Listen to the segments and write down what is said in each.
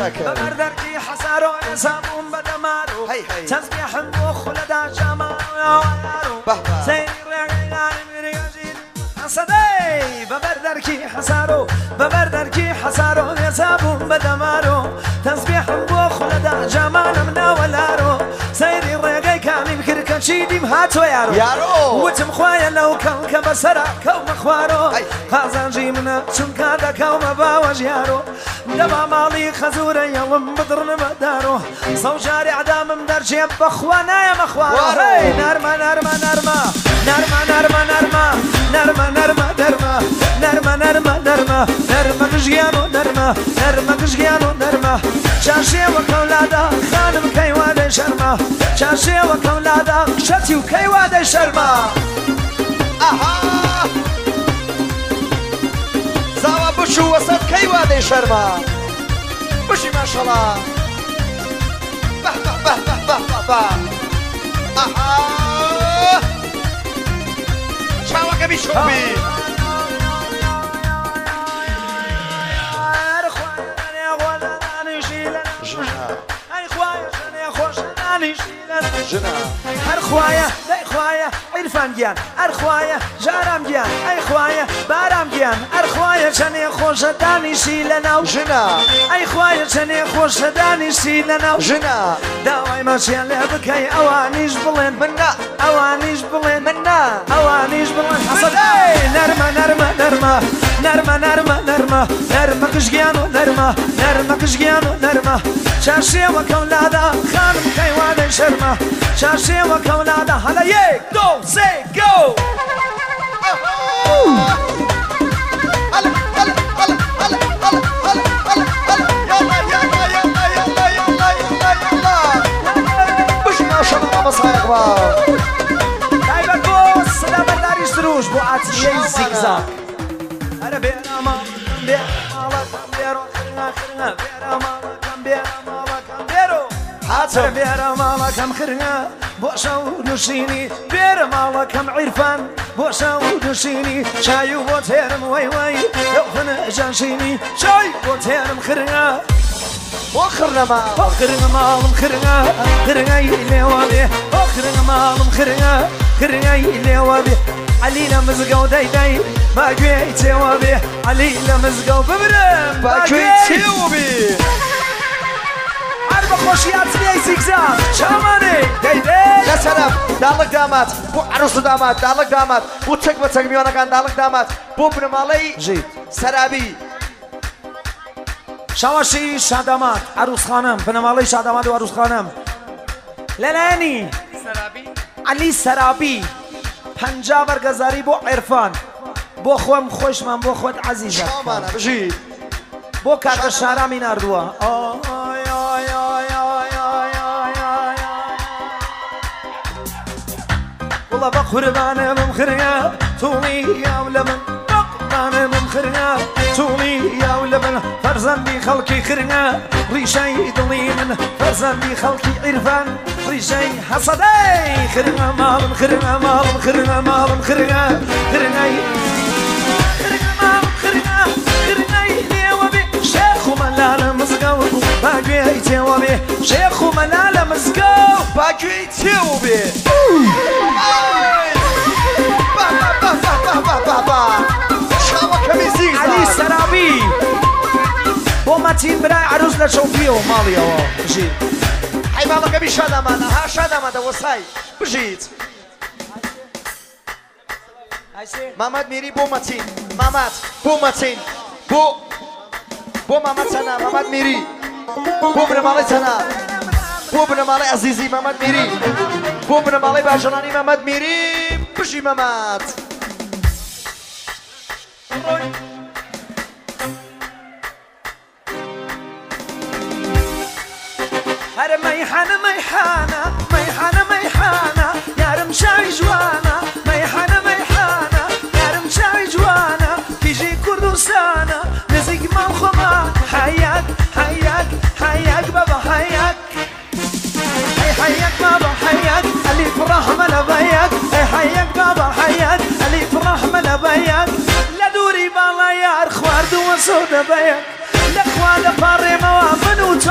بەبەردەرکی حەسارۆ نەسابووم بەدەمارۆ تەسبیحم بۆ خولەدا ژەماڕۆ سەیری ڕێگەیانی میرێژین حەسەدەی بەبەردەرکی حەسارۆ بەبەردەرکی حەسارۆ نەسابووم بەدەمارۆ تەسبیحم بۆ خولەدا ژەمانم ناوەلارۆ سەیری ڕێگەی کامیم کرد کە چیدیم هاتۆ یارۆ وتم خوایە لەو کەڵکە بەسەرا کەومە خوارۆ قازانجی منە چونکە دەکەومە باوەژ یارۆ دەبا ماڵی خەزورە یەڵم بدڕنمە دارۆ سەوژاری عدامم دەرچێ بەخوا نایەمە خوارۆ نەرمە نەرمە نەرمە نەرمە نەرمە نەرمە نەرمە نەرمە دەرمە نەرمە نەرمە نەرمە نەرمە گژگیان و نەرمە نەرمە گژگیان و نەرمە چاشێوە کەولادا خانم کەیوادەی شەرمە چاشێوە کەولادا شەتی و کەیوادەی شەرمە زاوا بچ و وەسەد کەیوادەی شەرمە بشی ماشەڵا بەه بەه بەه بەه بەه بەه ئەها چاوەکەمی شۆبی هەر خوایە دەی خوایە عیرفان گیان هەر خوایە ژارام گیان ئەی خوایە بارام گیان هەر خوایە چەنێ خۆشە دانیشی لەناو ژنە ئەی خوایە چەنێ خۆشە دانیشی لەناو ژنە داوای مەچیان لێ بکەی ئەوانیش بڵێن منە ئەوانیش بڵێن منە ئەوانیش بڵێن حەسەدەی نەرمە نەرمە نەرمە نەرمە نەرمە نەرمە نەرمە گژگیان و نەرمە نەرمە گژگیان و نەرمە چاشێوە کەولادا خانم کەیوادەی شەرمە چاشێوە کەولادا هەڵە یەک دۆ سێ گۆ بشی ماشەڵا بەسایەقوا تایبەت بۆ سەدا بەرداری سروش بۆ ئاتیەی زیگزاگ هەرە بێرامە بێماڵەکەم بێرۆ خرنگە خرنگە بێراماڵەکەم بێراماڵەکەم بێرۆ هاتە بێرە ماڵەکەم خرنگە بۆ شەو نووشینی بێرە ماڵەکەم عیرفان بۆ شەو نووشینی چای و بۆ تێرم وەی وەی لەو خنەجانشینی چای بۆ تێرم خرنگە بۆ خرنەما بۆ خرنگە ماڵم خرنگە خرنگەی لێوە بێ بۆ خرنگە ماڵم خرنگە خرنگەی لێوە بێ عەلی لە مزگەوت دەیدەی باگوێی تێوە بێ عەلی لە مزگەوت ببرم باگوێی تێوە بێ هەر بەخۆشی ئاتیەی زیگزاگ چامانێ دەیدێ لەسەرم داڵک دامات بۆ عروس و دامات داڵک دامات بۆ چەک بە چەک میوانەکان داڵک دامات بۆ بنەماڵەی ژیت سەرابی شاوەشی شادامات عروس خانم بنەماڵەی شادامات و عروس خانم لەلایەنی عەلی سەرابی 50 بەرگەزاری بۆ عیرفان بۆ خۆم خۆشمان بۆ خۆت عەزیزە چامانە بژیت بۆ کاتە شارامی ناردووە وڵە بە قوربانم خرنگە توڵی یاو لە من بە قوربانم خرنگە توڵی یاو لە من فەرزەندی خەڵکی خرنگە ڕیشەی دڵی من فەرزەندی خەڵکی عیرفان ڕیشەی حەسەدەی خرنگە ماڵم خرنگە ماڵم خرنگە ماڵم خرنگە خرنگەی خرنگە ماڵم خرنگە خرنگەی لێوە بێ شێخ و مەلالە مزگەوت باگوێی تێوە بێ شێخ و مەلالە مزگەوت باگوێی تێوە بێ شاوەکەمی زیگزاگ عەلی سەرابی بۆ مەتین برای عروس لە شەوپیەوە ماڵیەوە بژیت حیماڵەکەمی شادامانە ها شادامانە وەسای بژیت مامەد میری بۆ مەتین مامەد بۆ مەتین بۆ مامەد چەنە مامەد میری بۆ بنەماڵەی چەنە بۆ بنەماڵەی عەزیزی مامەد میری بۆ بنەماڵەی باژەڵانی مامەد میری بژی مەمەد هەرە مەیحانە مەیحانە مەیحانە مەیحانە یارم شاوی جوانە مەیحانە مەیحانە یارم شاوی جوانە کیژی کوردستانە نزیک ماڵ خۆمان حەیەک حەیەک حەیەک بەبە حەیەک ئەی حەیەک بابە حەیەک ئەلیف ڕەحمە لە بەیەک ئەی حەیەک بابە حەیەک ئەلیف ڕەحمە لە بەیەک لە دووری باڵا یار خواردووە سەودە بەیەک لەخوا لە پاڕێمەوە من و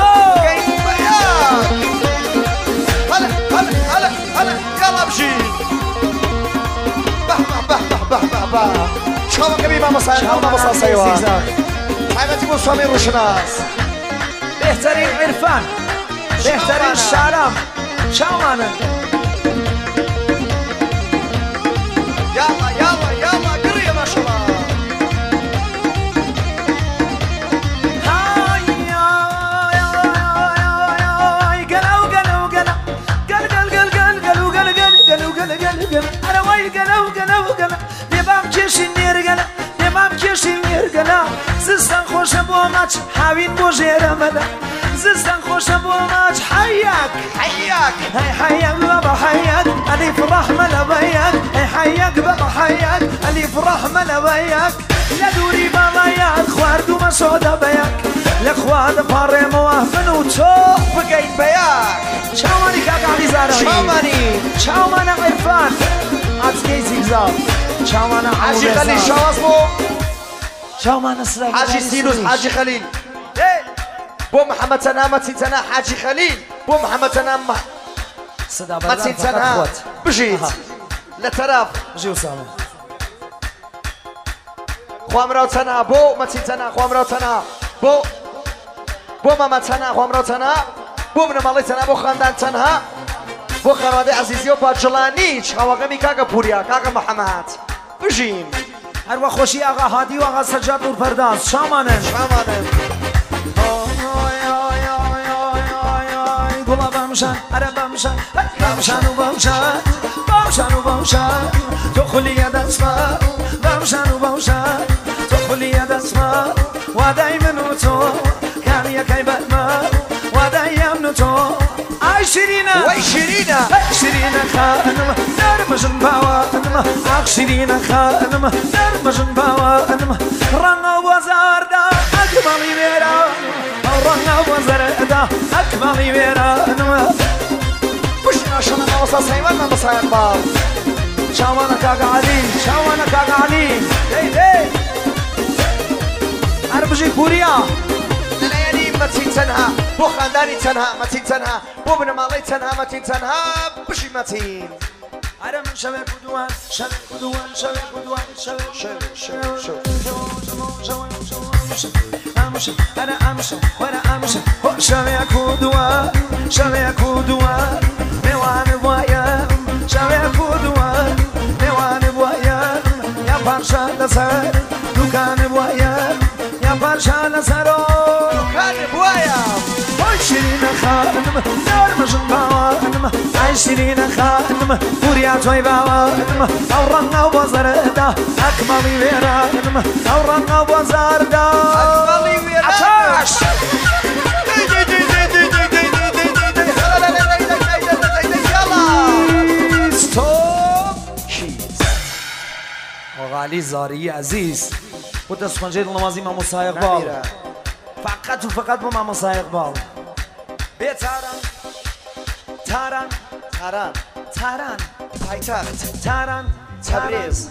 بابا شاو کبی ماما سایوا حیوتی بو سامی روشناس بهترین عرفان بهترین شعرم چاوانه يلا قريه ما شاء الله زستان خوشم با ماچ حوین بوجه رمده زستان خوشم با ماچ حیاک حیاک بابا حیاک علی فرح ملویاک حیاک بابا حیاک علی فرح ملویاک لدوری بابا یاد خواردو مسودا بیاک لخواد پاره موافن و تو بگید بیاک چاوانی کاک علی زاروی چاوان عرفان عطکی زیگزاب چاوان حاجی خلیل شواز بو چاوان اسلام حاجی سینوس حاجی خلیل بو محمد سنه متین سنه حاجی خلیل بو محمد سنه متین سنه بجید لطرف بجی اسامه خوامراو سنه بو متین سنه خوامراو سنه بو محمد سنه خوامراو سنه بو منمالی سنه بو خاندان سنه بو خانواده عزیزی و باجلانی چاوغمی کاغا پوریا کاغا محمد بجیم هر وقت خوشی آقا هادی و آقا سجاد نور پرداز شامانن گلا بامشان اره بامشان بامشان تو خلیه دسما بامشان تو خلیه دسما وادای منو تو کاریه کی بدما وادای منو تو ای شیرینه خانم در مجن باوانم شیرینه خانم در مجن باوانم رنگ بازار دا اکمالی میرا رنگ بازار دا اکمالی میرا بشنا شنا نوصل سيمان ما مصاير بال چاوانا کاغ علی دی عربجی پوریا ليالي متين تنها بو خانداني تنها متين تنها بو ابن مالي تنها متين تنها بشي متين أنا من شباب كدوان أنا أمشي شباب كدوان ميوان بوايا شباب كدوان ميوان بوايا يا بارشا لسر دكان بوايا يا بارشا لسر دكان بوايا شيرين خانم دار مجن باوانم عاي شيرين خانم بوريا توي باوانم او رنگ بازار دا اكمالي ويرانم او رنگ بازار دا اكمالي ويرانم غالي زاري عزيز وتسخنجي النمازي مع موسى اقبال فقط وفقط مع موسى اقبال بتاران پایتخت تاران تبریز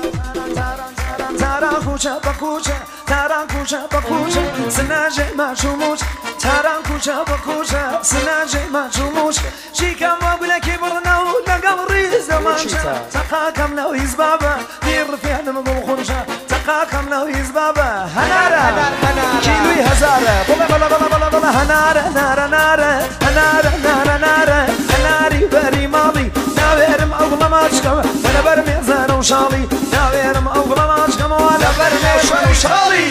تاران کوچه با کوچه تاران کوچه با کوچه سناجه مشوموش تاران کوچه با کوچه سناجه مشوموش شیکم و بلکی برنو لقل ریز دمانشه تقاکم لو یزبابه دیر فیدم بخونشه تقاکم لو یزبابه هناره کیلوی هزاره بلا هناره هناری بری مالی ناویرم اوغلا ماشکم وانا برمی زنو شالی ناویرم اوغلا ماشکم وانا برمی شالی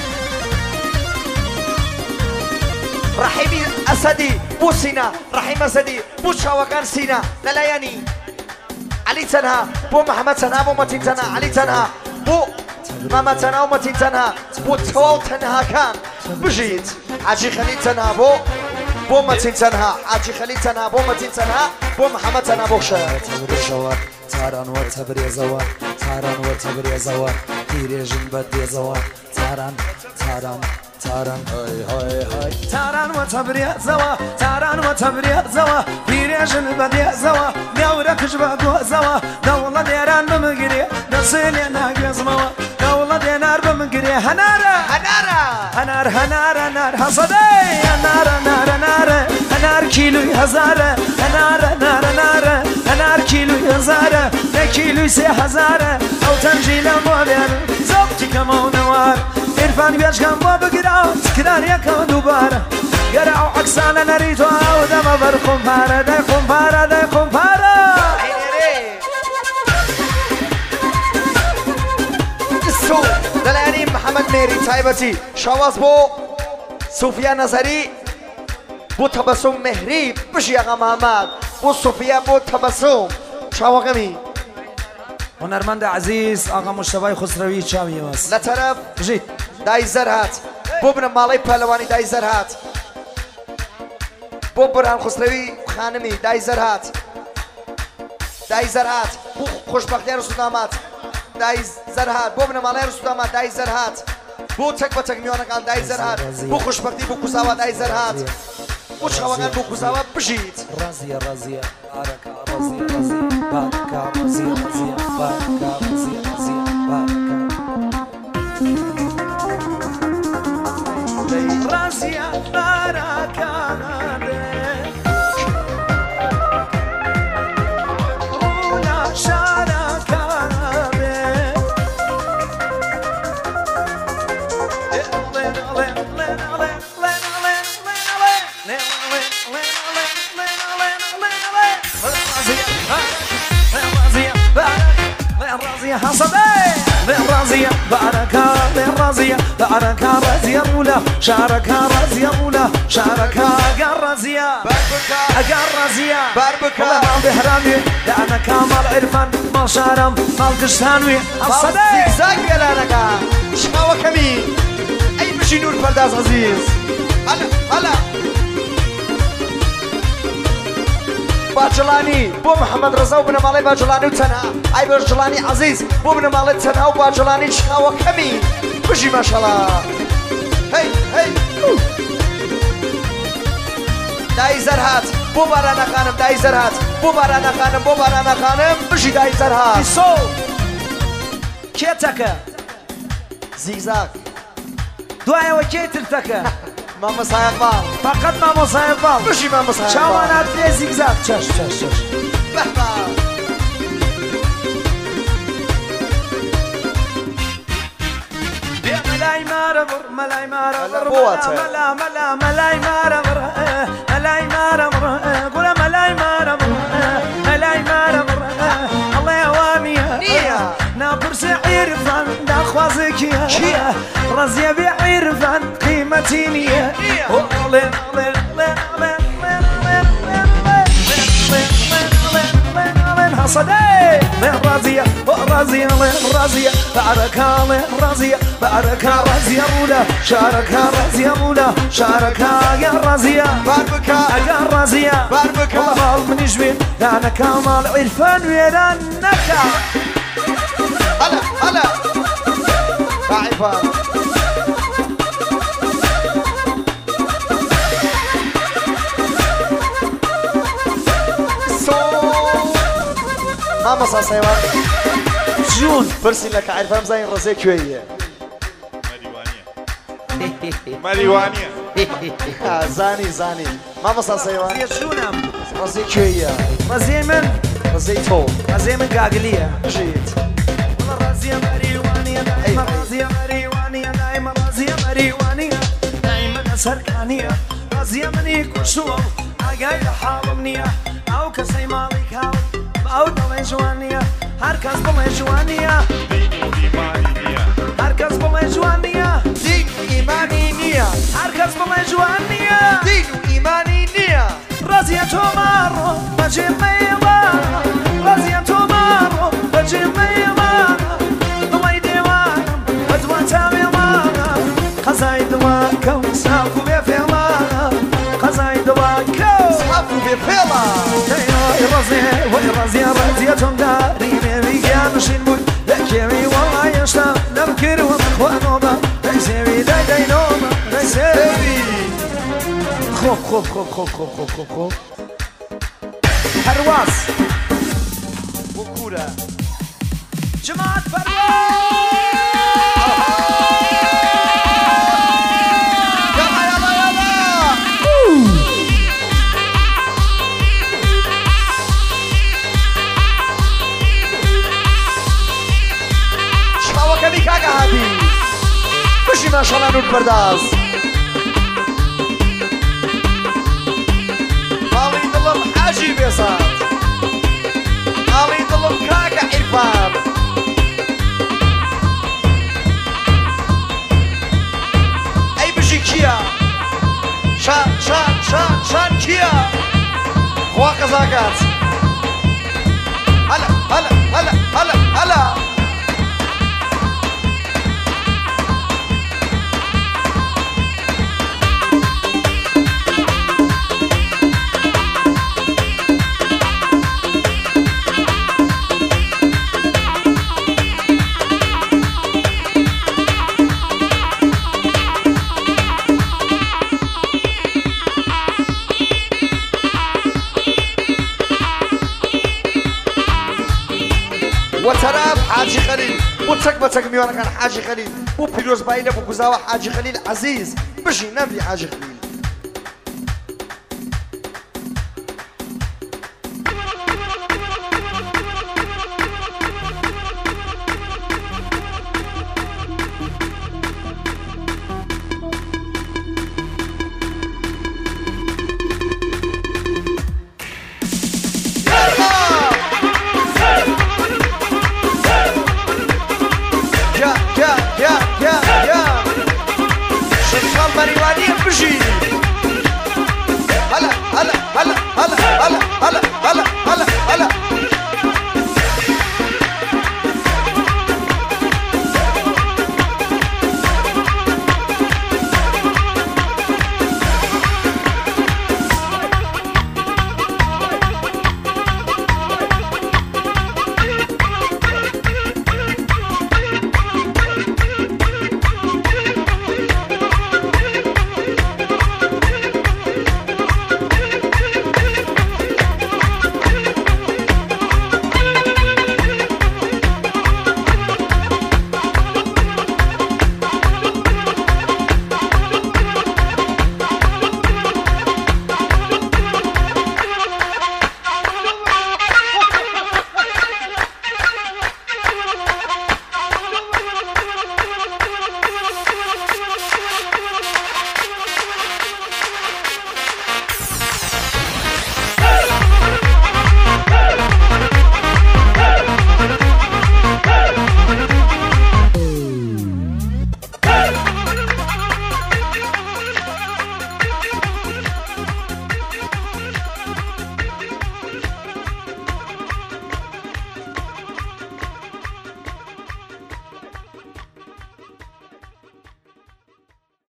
رحيمي أسدي بو سينا رحيم أسدي بو شاوكان سينا للياني علي تنها بو محمد تنها بو متين تنها علي تنها بو ماما تنها ومتين تنها بو توال تنها كان بجيت حاجي خليل تنها بو متين تنها حاجي خليل تنها بو متين تنها بو محمد تنها بو شهر تاران وتبري زوا تاران وتبري زوا تيرجن بدي زوا تاران هاي تاران وتبري زوا تيرجن بدي زوا دورك جبا زوا دولة ديران بمقري نسيني ناقص موا دولة دينار بمقري هنار حصدي هنار كيلو هزارة هنار كيلو هزارة كيلو سێ هەزارە ئەو تەنجی لە بۆ بێن زەوتی کەمەوە نەوار عرفان بێژگەم بۆ بگرا سکرانیەکە دووبارە گەرە ئەو عەکسانە نەریتۆ ئەو دەمە بەر خۆمپارە دای خۆمپارە دای خۆمپارە دەلایانی محەممەد مێری تایبەتی شاواز بۆ سوفیا نەزەری بۆ تەبەسوم مهری بژی ئاغا محەممەد بۆ سوفیا بۆ تەبەسوم چاوەکەمی هونەرمەندە عەزیز ئاغا مشتەبای خوسرەوی چاوی ئێوەس لە تەرەف بژیت دای زەر هات بۆ بنە ماڵەی پەلەوانی دای زەر هات بۆ بورهان خوسرەوی خانمی دای زەر هات دای زەر هات بۆ خۆشبەختیار سوودامات دای زەر هات بۆ بنە ماڵای سوودامات دای زەر هات بۆ تەک بە تەک میوانەکان دای زەر هات بۆ خۆشبەختی بۆ کوزاوە دای زەر هات بۆ چاوەکان بۆ کوزاوە بژیت ڕازیە ڕازیە ئارەکە ڕازیە ڕازیە بارەکە ڕازیە ڕازیە بارەکە ڕازیە ڕازیە بارەکە ڕازیە بارەکە ڕوونا شارەکە رازية باركة رازية باركة رازية أولى شاركة رازية أولى شاركة قال رازية قال رازية باربكة والله ما بهرامي لأنا كامل عرفان ما شارم ما القشتانوي الصدى زيزاك يا لانكا شقاوة كمين أي مشي نور فرداس عزيز هلا هلا باجلاني بو محمد رضا وبن مالي باجلاني وتنها اي باجلاني عزيز بو بن مالي تنها وباجلاني شقاوة كمين بجي ما شاء الله هي هي داي زرهات بو بارانا خانم داي زرهات بو بارانا خانم بو بارانا خانم بجي داي زرهات سو كيتك زيزاك دعاء وكيتلتك ماما صايق بال فقط ماما صايق بال بجي ماما صايق بال شاوانات في زيكزاك شش شش شش بحبا ملاي ماربر ملاي ماربر بواتها. ملا ملا ملاي ماربر ملاي ماربر قول ملاي ماربر ملاي ماربر الله يوامي نية. نابر عرفان داخوازك يا رزية بعرفان قيمتي نية صدي رازية رازية رازية باركة رازية باركة رازية أولى شاركة رازية أولى شاركة يا رازية باربكة يا رازية باربكة والله من يجبين أنا كمال عرفان ويرانك هلا هلا عيفان ماما صاصيوان جون فرسي لك عارفه مزين رزيك شويه ماريوانيا زاني زاني ماما صاصيوان رزية شونم رزيك شويه رزية من رزيتو رزية من قاقلية جيت والله رزية مريوانية دائما رزية مريوانية دائما رزية مريوانية دائما سركانية رزية مني كشو أجاي حالمنية أو كسي مالك هاو أو دولة جوانية هركز بلا جوانية هركز بلا جوانية دين ايماني نيه هركز بلا جوانية دين ايماني نيه رزية تمارو بجي ميوانا رزية تمارو بجي ميوانا ضوي ديوانا بدوى تاميوانا قزاي دواكو سافو بفيلانا قزاي دواكو صافو بفيلا رزية رزية تمداري ميقيا مشين بود لكيمي والله يشتا نبكر ومخوانوما ليسيوي داي داي نوما ليسيوي خوب خوب خوب خوب خوب خوب خوب خوب پرواز بكوره جماعة پرواز يلا يلا يلا بچی ماشاءالله نور پرداز ماڵی دڵم حاجی بێزاد ماڵی دڵم کاکە عیرفان ئەی بژی کیە شان کیە خوا قەزاکات هەلا وتراب حاجي خليل بوتك ميوانا كان حاجي خليل بو بيروز بايلة بو كوزاوا حاجي خليل عزيز بشي نبي حاجي خليل